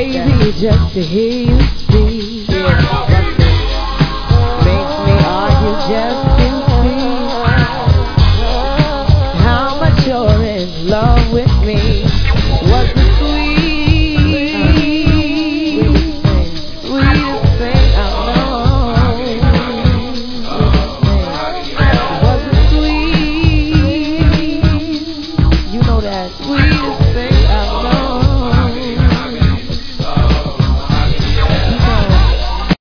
baby, just to hear you speak makes me argue just to see how much you're in love with me. Was the sweetest thing I know. Was it sweet? You know that.